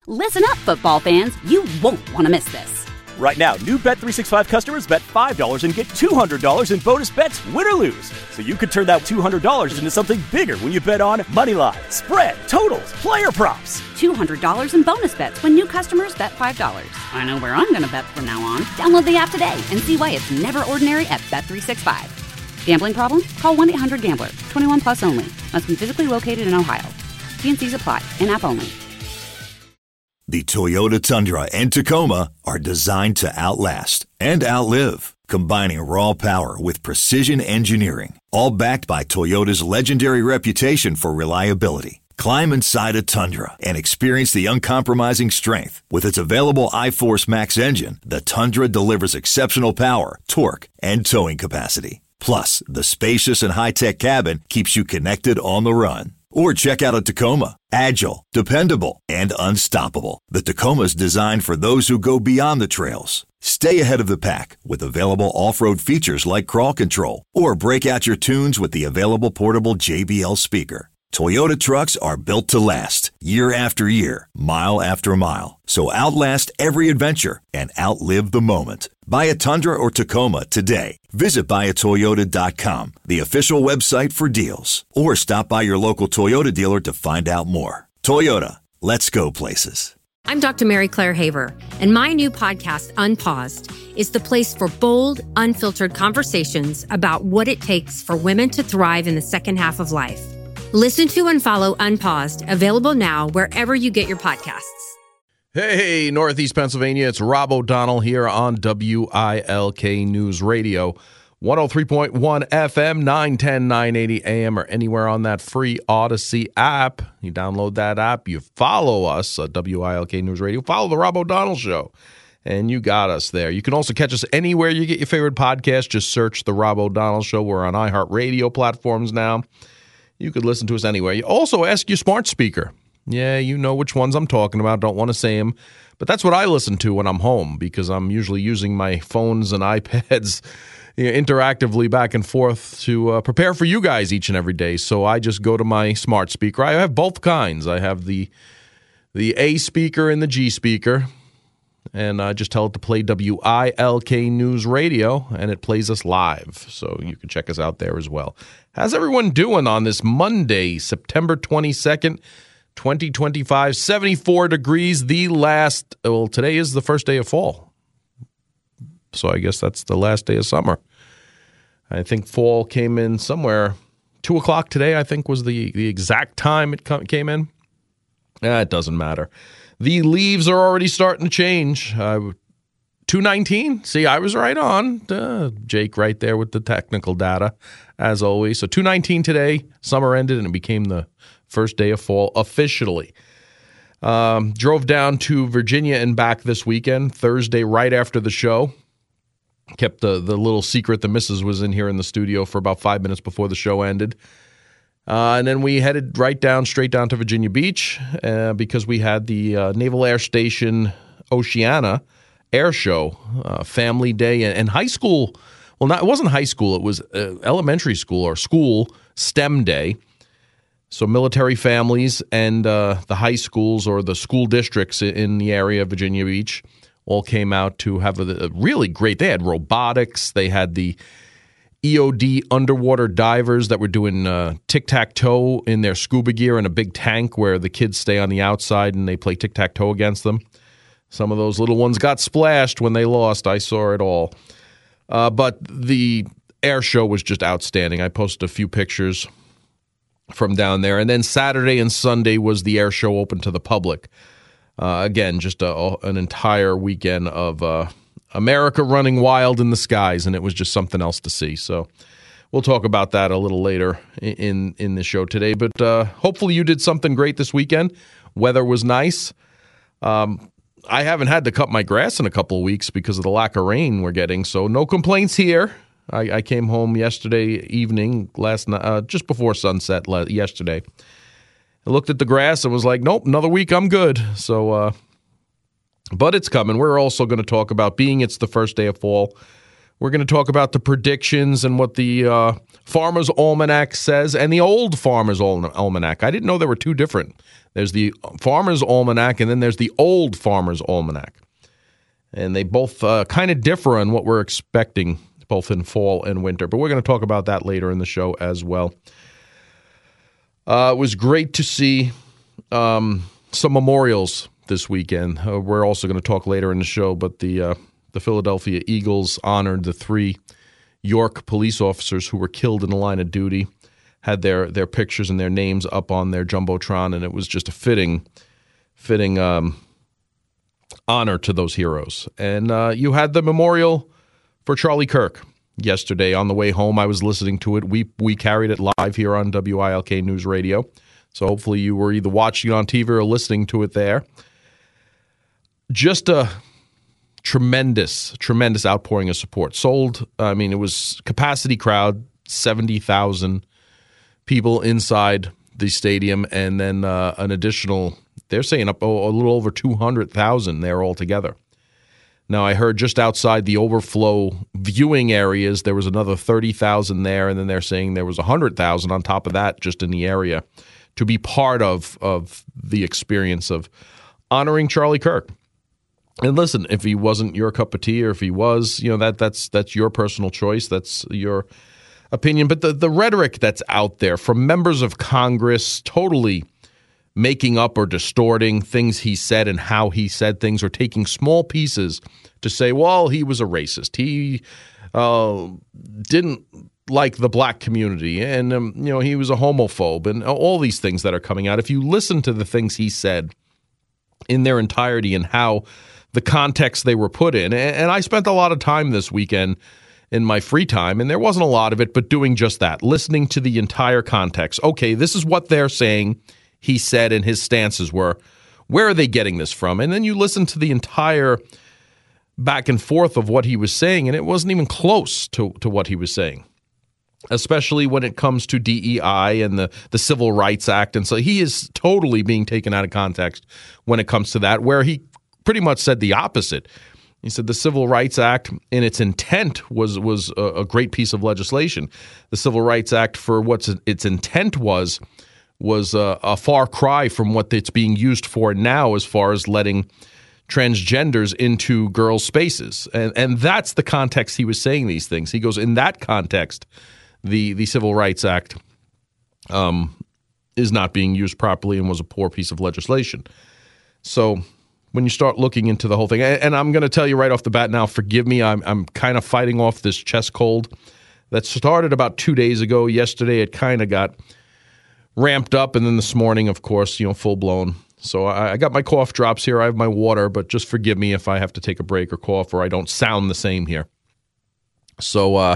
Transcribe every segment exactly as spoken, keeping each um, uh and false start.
Listen up, football fans. You won't want to miss this. Right now, new Bet three sixty-five customers bet five dollars and get two hundred dollars in bonus bets, win or lose. So you could turn that two hundred dollars into something bigger when you bet on money line, spread, totals, player props. two hundred dollars in bonus bets when new customers bet five dollars. I know where I'm going to bet from now on. Download the app today and see why it's never ordinary at Bet three sixty-five. Gambling problem? Call one eight hundred gambler. twenty-one plus only. Must be physically located in Ohio. T and C's apply. In-app only. The Toyota Tundra and Tacoma are designed to outlast and outlive, combining raw power with precision engineering, all backed by Toyota's legendary reputation for reliability. Climb inside a Tundra and experience the uncompromising strength. With its available iForce Max engine, the Tundra delivers exceptional power, torque, and towing capacity. Plus, the spacious and high-tech cabin keeps you connected on the run. Or check out a Tacoma. Agile, dependable, and unstoppable. The Tacoma's designed for those who go beyond the trails. Stay ahead of the pack with available off-road features like crawl control. Or break out your tunes with the available portable J B L speaker. Toyota trucks are built to last, year after year, mile after mile. So outlast every adventure and outlive the moment. Buy a Tundra or Tacoma today. Visit buy a toyota dot com, the official website for deals. Or stop by your local Toyota dealer to find out more. Toyota, let's go places. I'm Doctor Mary Claire Haver, and my new podcast, Unpaused, is the place for bold, unfiltered conversations about what it takes for women to thrive in the second half of life. Listen to and follow Unpaused, available now wherever you get your podcasts. Hey, Northeast Pennsylvania, it's Rob O'Donnell here on W I L K News Radio, one oh three point one F M, nine ten, nine eighty A M, or anywhere on that free Odyssey app. You download that app, you follow us at W I L K News Radio, follow the Rob O'Donnell Show, and you got us there. You can also catch us anywhere you get your favorite podcast. Just search the Rob O'Donnell Show. We're on iHeartRadio platforms now. You could listen to us anywhere. You also ask your smart speaker. Yeah, you know which ones I'm talking about. Don't want to say them. But that's what I listen to when I'm home because I'm usually using my phones and iPads you know, interactively back and forth to uh, prepare for you guys each and every day. So I just go to my smart speaker. I have both kinds. I have the the A speaker and the G speaker. And I just tell it to play W I L K News Radio, and it plays us live. So you can check us out there as well. How's everyone doing on this Monday, September twenty-second, twenty twenty-five, seventy-four degrees, the last, well, today is the first day of fall. So I guess that's the last day of summer. I think fall came in somewhere, two o'clock today, I think was the, the exact time it came in. Eh, it doesn't matter. The leaves are already starting to change. Uh, two nineteen, see, I was right on. Uh, Jake right there with the technical data, as always. So two nineteen today, summer ended, and it became the first day of fall officially. Um, drove down to Virginia and back this weekend, Thursday right after the show. Kept the, the little secret the missus was in here in the studio for about five minutes before the show ended. Uh, and then we headed right down, straight down to Virginia Beach uh, because we had the uh, Naval Air Station Oceana Air Show, uh, Family Day, and, and high school. Well, not, it wasn't high school. It was uh, elementary school or school STEM Day. So military families and uh, the high schools or the school districts in the area of Virginia Beach all came out to have a, a really great. They had robotics. They had the E O D underwater divers that were doing uh, tic-tac-toe in their scuba gear in a big tank where the kids stay on the outside and they play tic-tac-toe against them. Some of those little ones got splashed when they lost. I saw it all. Uh, but the air show was just outstanding. I posted a few pictures from down there. And then Saturday and Sunday was the air show open to the public. Uh, again, just a, an entire weekend of uh, America running wild in the skies, and it was just something else to see. So we'll talk about that a little later in, in the show today. But uh, hopefully you did something great this weekend. Weather was nice. Um, I haven't had to cut my grass in a couple of weeks because of the lack of rain we're getting, so no complaints here. I, I came home yesterday evening, last night, uh, just before sunset le- yesterday. I looked at the grass and was like, nope, another week, I'm good. So, uh, but it's coming. We're also going to talk about, being it's the first day of fall, We're going to talk about the predictions and what the uh, Farmer's Almanac says and the old Farmer's Al- Almanac. I didn't know there were two different. There's the Farmer's Almanac and then there's the old Farmer's Almanac. And they both uh, kind of differ on what we're expecting, both in fall and winter. But we're going to talk about that later in the show as well. Uh, it was great to see um, some memorials this weekend. Uh, we're also going to talk later in the show, but the uh, the Philadelphia Eagles honored the three York police officers who were killed in the line of duty, had their their pictures and their names up on their Jumbotron, and it was just a fitting, fitting um, honor to those heroes. And uh, you had the memorial for Charlie Kirk yesterday. On the way home, I was listening to it. We we carried it live here on W I L K News Radio, so hopefully you were either watching it on T V or listening to it there. Just a tremendous, tremendous outpouring of support. Sold, I mean, it was capacity crowd, seventy thousand people inside the stadium, and then uh, an additional, they're saying up oh, a little over two hundred thousand there altogether. Now, I heard just outside the overflow viewing areas, there was another thirty thousand there, and then they're saying there was one hundred thousand on top of that just in the area to be part of, of the experience of honoring Charlie Kirk. And listen, if he wasn't your cup of tea, or if he was, you know, that that's that's your personal choice. That's your opinion. But the, the rhetoric that's out there from members of Congress totally making up or distorting things he said and how he said things, or taking small pieces to say, well, he was a racist. He uh, didn't like the black community, and, um, you know, he was a homophobe, and all these things that are coming out. If you listen to the things he said in their entirety and how the context they were put in. And I spent a lot of time this weekend in my free time, and there wasn't a lot of it, but doing just that, listening to the entire context. Okay, this is what they're saying he said and his stances were. Where are they getting this from? And then you listen to the entire back and forth of what he was saying, and it wasn't even close to, to what he was saying, especially when it comes to D E I and the, the Civil Rights Act. And so he is totally being taken out of context when it comes to that, where he pretty much said the opposite. He said the Civil Rights Act in its intent was was a, a great piece of legislation. The Civil Rights Act, for what its intent was, was a, a far cry from what it's being used for now, as far as letting transgenders into girls' spaces. And and that's the context he was saying these things. He goes, in that context, the, the Civil Rights Act um, is not being used properly and was a poor piece of legislation. So when you start looking into the whole thing, and I'm going to tell you right off the bat now, forgive me, I'm I'm kind of fighting off this chest cold that started about two days ago. Yesterday, it kind of got ramped up, and then this morning, of course, you know, full blown. So I, I got my cough drops here. I have my water, but just forgive me if I have to take a break or cough, or I don't sound the same here. So, uh,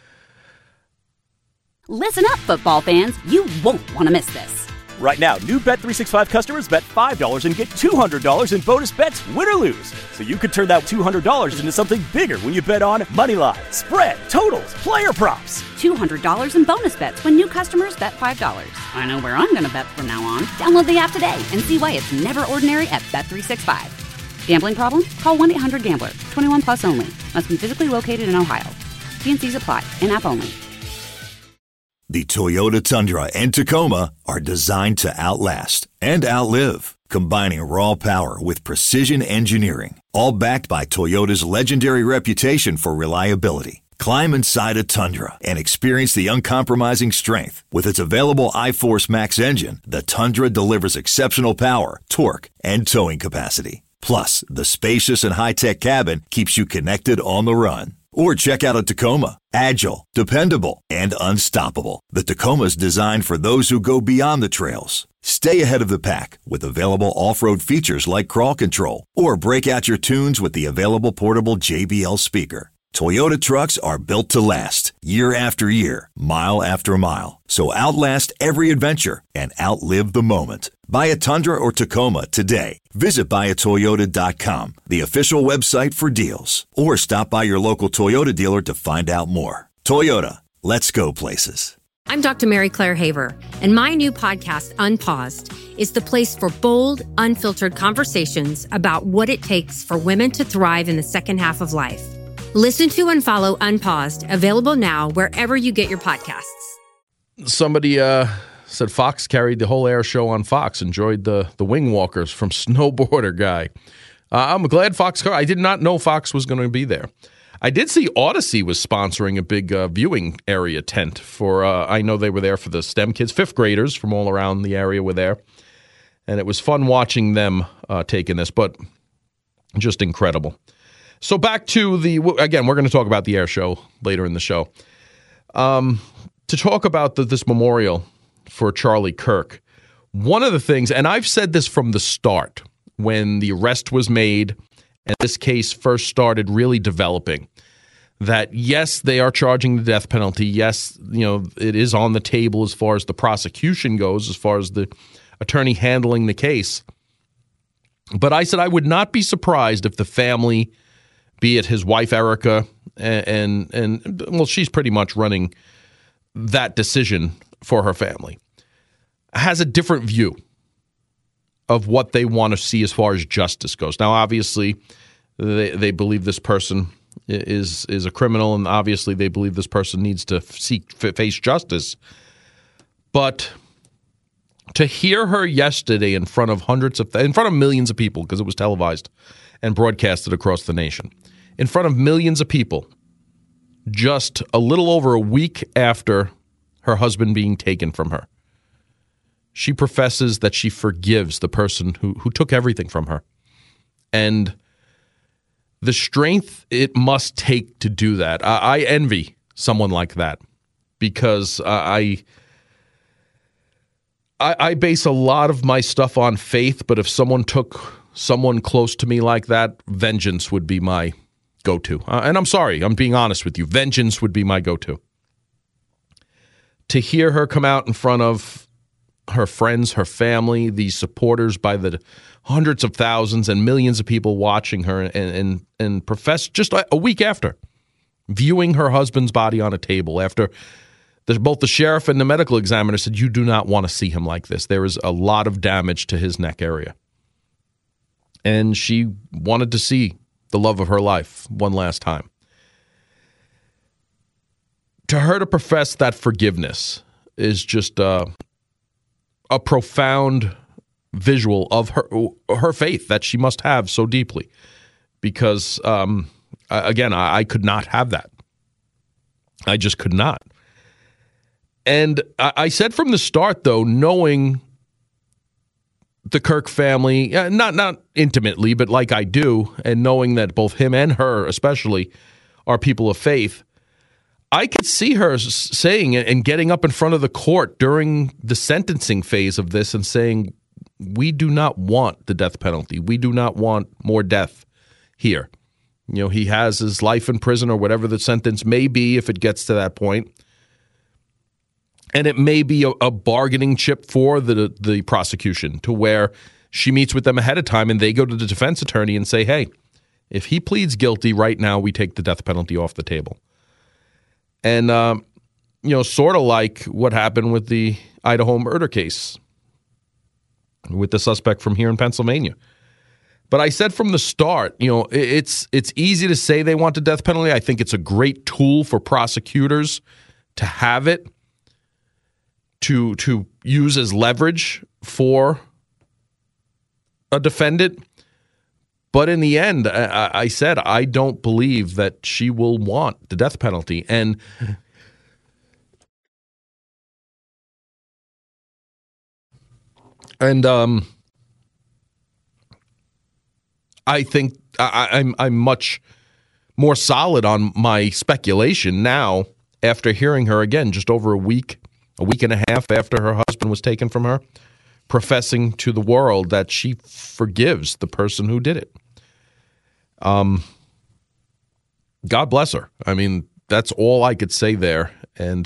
listen up, football fans. You won't want to miss this. Right now, new Bet three sixty-five customers bet five dollars and get two hundred dollars in bonus bets, win or lose. So you could turn that two hundred dollars into something bigger when you bet on money line, spread, totals, player props. two hundred dollars in bonus bets when new customers bet five dollars. I know where I'm going to bet from now on. Download the app today and see why it's never ordinary at Bet three sixty-five. Gambling problem? Call one eight hundred gambler. twenty-one plus only. Must be physically located in Ohio. T and C's apply. In-app only. The Toyota Tundra and Tacoma are designed to outlast and outlive, combining raw power with precision engineering, all backed by Toyota's legendary reputation for reliability. Climb inside a Tundra and experience the uncompromising strength. With its available iForce Max engine, the Tundra delivers exceptional power, torque, and towing capacity. Plus, the spacious and high-tech cabin keeps you connected on the run. Or check out a Tacoma. Agile, dependable, and unstoppable. The Tacoma's designed for those who go beyond the trails. Stay ahead of the pack with available off-road features like crawl control. Or break out your tunes with the available portable J B L speaker. Toyota trucks are built to last, year after year, mile after mile. So outlast every adventure and outlive the moment. Buy a Tundra or Tacoma today. Visit buy a toyota dot com, the official website for deals. Or stop by your local Toyota dealer to find out more. Toyota, let's go places. I'm Doctor Mary Claire Haver, and my new podcast, Unpaused, is the place for bold, unfiltered conversations about what it takes for women to thrive in the second half of life. Listen to and follow Unpaused, available now wherever you get your podcasts. Somebody uh, said Fox carried the whole air show on Fox. Enjoyed the the wing walkers from Snowboarder Guy. Uh, I'm glad Fox. I did not know Fox was going to be there. I did see Odyssey was sponsoring a big uh, viewing area tent for. Uh, I know they were there for the STEM kids, fifth graders from all around the area were there, and it was fun watching them uh, taking this. But just incredible. So back to the, again, we're going to talk about the air show later in the show. Um, to talk about the, this memorial for Charlie Kirk, one of the things, and I've said this from the start, when the arrest was made and this case first started really developing, that yes, they are charging the death penalty. Yes, you know, it is on the table as far as the prosecution goes, as far as the attorney handling the case. But I said I would not be surprised if the family, be it his wife, Erica, and, and, and well, she's pretty much running that decision for her family, has a different view of what they want to see as far as justice goes. Now, obviously, they, they believe this person is is a criminal, and obviously they believe this person needs to seek face justice. But to hear her yesterday in front of hundreds of, in front of millions of people, because it was televised and broadcasted across the nation, in front of millions of people, just a little over a week after her husband being taken from her, she professes that she forgives the person who, who took everything from her. And the strength it must take to do that, I, I envy someone like that, because uh, I, I I base a lot of my stuff on faith, but if someone took someone close to me like that, vengeance would be my go-to. Uh, and I'm sorry, I'm being honest with you. Vengeance would be my go-to. To hear her come out in front of her friends, her family, these supporters by the hundreds of thousands and millions of people watching her, and and, and profess just a week after viewing her husband's body on a table, after the, both the sheriff and the medical examiner said, you do not want to see him like this. There is a lot of damage to his neck area. And she wanted to see the love of her life one last time. To her to profess that forgiveness is just uh, a profound visual of her her faith that she must have so deeply. Because, um, again, I, I could not have that. I just could not. And I, I said from the start, though, knowing the Kirk family, uh, not not intimately, but like I do, and knowing that both him and her especially are people of faith, I could see her saying and getting up in front of the court during the sentencing phase of this and saying, we do not want the death penalty. We do not want more death here. You know, he has his life in prison or whatever the sentence may be if it gets to that point. And it may be a, a bargaining chip for the the prosecution, to where she meets with them ahead of time and they go to the defense attorney and say, hey, if he pleads guilty right now, we take the death penalty off the table. And, um, you know, sort of like what happened with the Idaho murder case with the suspect from here in Pennsylvania. But I said from the start, you know, it's it's easy to say they want the death penalty. I think it's a great tool for prosecutors to have it, to to use as leverage for a defendant. But in the end, I, I said, I don't believe that she will want the death penalty. And and um, I think I, I'm I'm much more solid on my speculation now after hearing her again just over a week, a week and a half after her husband was taken from her, professing to the world that she forgives the person who did it. Um, God bless her. I mean, that's all I could say there. And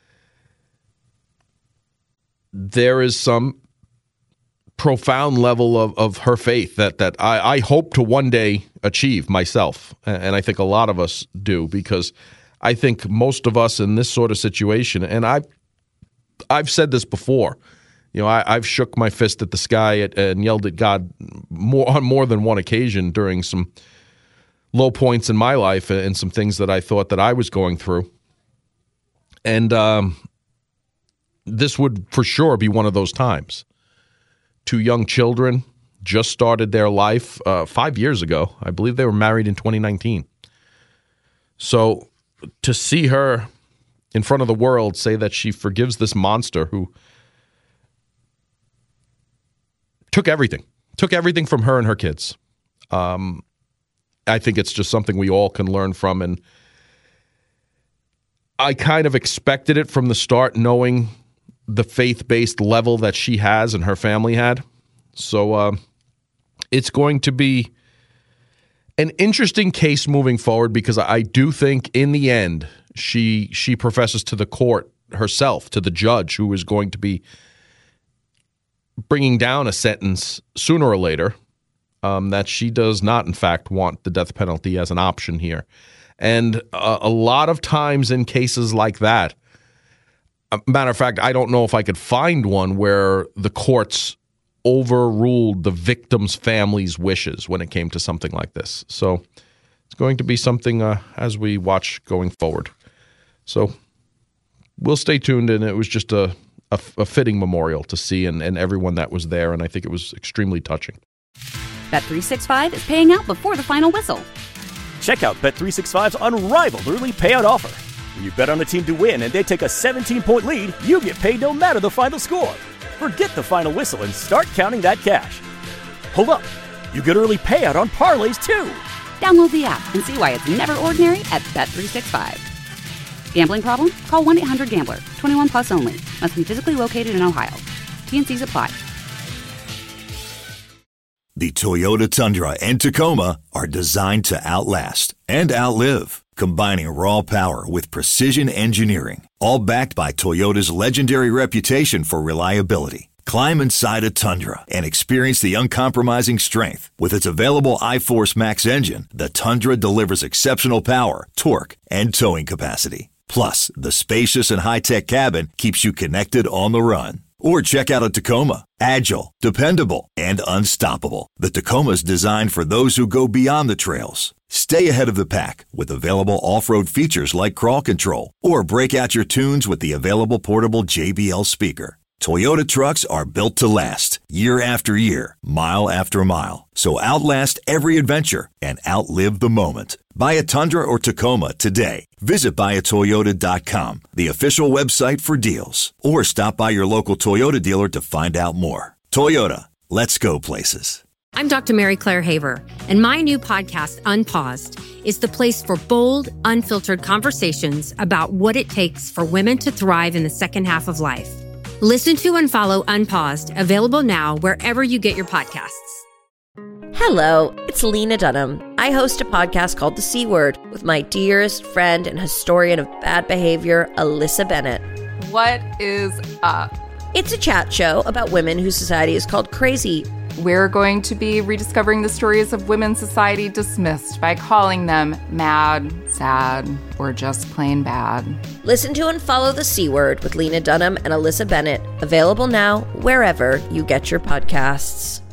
there is some profound level of, of her faith that that I, I hope to one day achieve myself. And I think a lot of us do, because I think most of us in this sort of situation, and I've, I've said this before, you know, I, I've shook my fist at the sky at, and yelled at God more on more than one occasion during some low points in my life and some things that I thought that I was going through. And um, this would for sure be one of those times. Two young children just started their life uh, five years ago. I believe they were married in twenty nineteen. So to see her in front of the world say that she forgives this monster who took everything, took everything from her and her kids. Um, I think it's just something we all can learn from. And I kind of expected it from the start, knowing the faith-based level that she has and her family had. So uh, it's going to be an interesting case moving forward, because I do think in the end, she she professes to the court herself, to the judge who is going to be bringing down a sentence sooner or later, um, that she does not, in fact, want the death penalty as an option here. And uh, a lot of times in cases like that, a matter of fact, I don't know if I could find one where the courts overruled the victim's family's wishes when it came to something like this. So it's going to be something uh, as we watch going forward. So we'll stay tuned, and it was just a, a, a fitting memorial to see and, and everyone that was there, and I think it was extremely touching. Bet three sixty-five is paying out before the final whistle. Check out Bet three sixty-five's unrivaled early payout offer. When you bet on a team to win and they take a seventeen-point lead, you get paid no matter the final score. Forget the final whistle and start counting that cash. Hold up. You get early payout on parlays, too. Download the app and see why it's never ordinary at Bet three sixty-five. Gambling problem? Call one eight hundred gambler. twenty-one plus only. Must be physically located in Ohio. T N Cs apply. The Toyota Tundra and Tacoma are designed to outlast and outlive, combining raw power with precision engineering, all backed by Toyota's legendary reputation for reliability. Climb inside a Tundra and experience the uncompromising strength. With its available iForce Max engine, the Tundra delivers exceptional power, torque, and towing capacity. Plus, the spacious and high-tech cabin keeps you connected on the run. Or check out a Tacoma. Agile, dependable, and unstoppable. The Tacoma's designed for those who go beyond the trails. Stay ahead of the pack with available off-road features like crawl control. Or break out your tunes with the available portable J B L speaker. Toyota trucks are built to last, year after year, mile after mile. So outlast every adventure and outlive the moment. Buy a Tundra or Tacoma today. Visit buy a toyota dot com, the official website for deals. Or stop by your local Toyota dealer to find out more. Toyota, let's go places. I'm Doctor Mary Claire Haver, and my new podcast, Unpaused, is the place for bold, unfiltered conversations about what it takes for women to thrive in the second half of life. Listen to and follow Unpaused, available now wherever you get your podcasts. Hello, it's Lena Dunham. I host a podcast called The C Word with my dearest friend and historian of bad behavior, Alyssa Bennett. What is up? It's a chat show about women whose society is called crazy. We're going to be rediscovering the stories of women's society dismissed by calling them mad, sad, or just plain bad. Listen to and follow The C Word with Lena Dunham and Alyssa Bennett, available now wherever you get your podcasts.